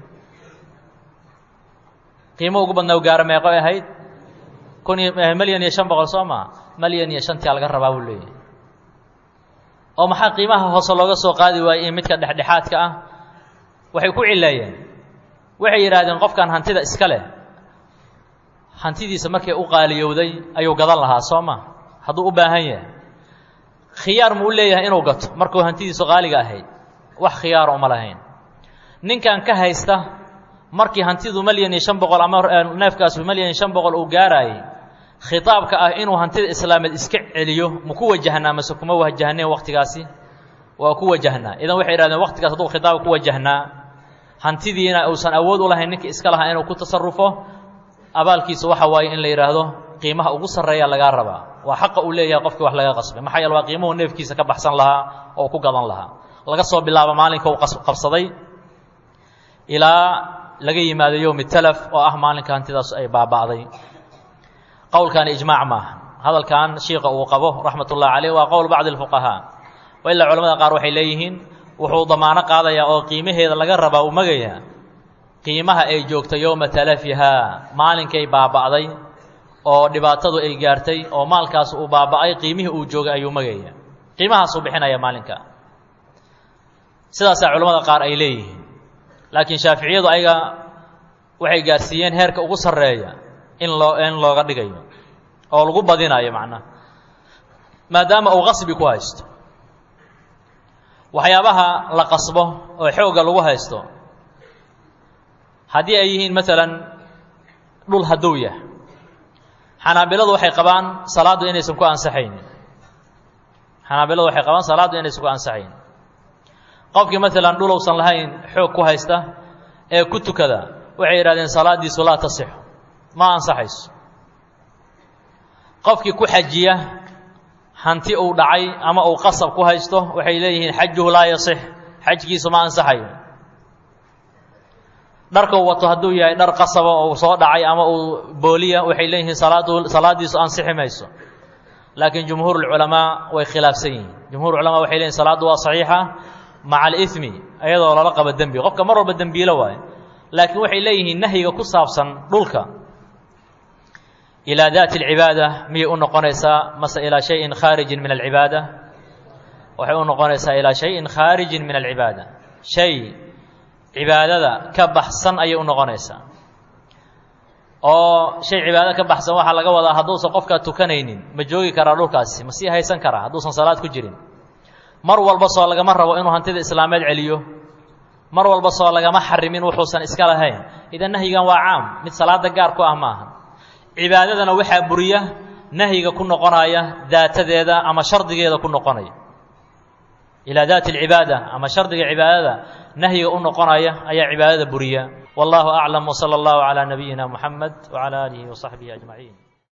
qiimo ugu badnaa uu gaaray meeqo ahayd? 1,500,000 soo maa? 1,500,000 laga rabaa buu leeyahay. oo maxaa qiimaha hoose looga soo qaadi waayey midka dhexdhexaadka ah? waxay ku cileeyeen, waxay yidhaahdeen qofkan hantida iska leh hantidiisa markay u qaaliyowday ayuu gadan lahaa soo ma? hadduu u baahan yahay khiyaar muu leeyahay inuu gato markuu hantidiisu qaaliga ahayd? wax khiyaara uma lahayn. ninkan ka haysta markii hantidu 1,500,000 ama neefkaas 1,500,000 uu gaarayay, khitaabka ah inuu hantida islaameed iska celiyo ma ku wajahnaa mase kuma wajahneen? waqtigaasi waa ku wajahnaa. idan waxay yidhahdeen waqtigaas hadduu khitaabka ku wajahnaa, hantidiina uusan awood u lahayn ninkii iska lahaa inuu ku tasarufo, abaalkiisa waxa waaye in la yidhaahdo qiimaha ugu sarreeya lagaa rabaa. waa xaqa uu leeyahay qofkii wax laga qasbay. maxaa yeele waa qiimuhu neefkiisa ka baxsan lahaa oo ku gadan lahaa, laga soo bilaabo maalinka uu qabsaday ilaa laga yimaado yowmi talaf oo ah maalinka hantidaas ay baaba'day. qowlkan ijmaac maaha. hadalkan shiika uu qabo raxmatullahi caleyh waa qowl bacdi alfuqahaa. wa ilaa culamada qaar waxay leeyihiin wuxuu damaano qaadayaa oo qiimaheeda laga rabaa uu magayaa qiimaha ay joogto yowma talafihaa, maalinkay baaba'day oo dhibaatadu ay gaartay oo maalkaas uu baaba'ay, qiimihii uu joogay ayuu magaya. qiimahaasuu bixinaya maalinka. sidaasaa culamada qaar ay leeyihiin. laakiin shaaficiyadu ayaga waxay gaarsiiyeen heerka ugu sarreeya in looga dhigayo oo lagu badinayo macnaha, maadaama uu qasbi ku haysto. waxyaabaha la qasbo oo xoogga lagu haysto haddii ay yihiin maalan dhul hadduu yahay, xanaabiladu waxay qabaan salaaddu inaysan ku ansaxaynin. qofkii maalan dhul uusan lahayn xoog ku haysta ee ku tukada, waxay yidhahdeen salaaddiisu laa tasixu, ma ansaxayso. qofkii ku xajiya hanti uu dhacay ama uu qasab ku haysto, waxay leeyihiin xajuhu laa yasix, xajkiisu ma ansaxayo. dharkuu wato hadduu yahay dhar qasaba oo uu soo dhacay ama uu booliya, waxay leeyihiin salaaddiisu ansixi mayso. laakiin jumhuur ulculamaa way khilaafsan yihiin. jumhuur culamaa waxay leeyihin salaaddu waa saxiixa maca alimi, iyadoo lala qabo dembi. qofka mar walba dembiilo waaye. laakiin waxay leeyihiin nahyiga ku saabsan dhulka ilaa daati alcibaada miyay u noqonaysaa mase ilaa shayin khaarijin min alcibaada? waxay u noqonaysaa ilaa shayin khaarijin min alcibaada. shay cibaadada ka baxsan ayay u noqonaysaa. oo shay cibaado ka baxsan waxaa laga wadaa hadduusan qofkaa tukanaynin ma joogi karaa dhulkaasi? ma sii haysan karaa hadduusan salaad ku jirin? mar walba soo lagama rabo inuu hantida islaameed celiyo, mar walba soo lagama xarimin wuxuusan iska lahayn. idan nahyigan waa caam, mid salaada gaar ku ah maaha. cibaadadana waxaa buriya nahyiga ku noqonaya daatadeeda ama shardigeeda ku noqonaya. ilaa daati alcibaada ama shardiga cibaadada nahyiga u noqonaya ayaa cibaadada buriya. wallahu aclam, wsala allahu calaa nabiyina muxamed wcala aalihi wasaxbihi ajmaciin.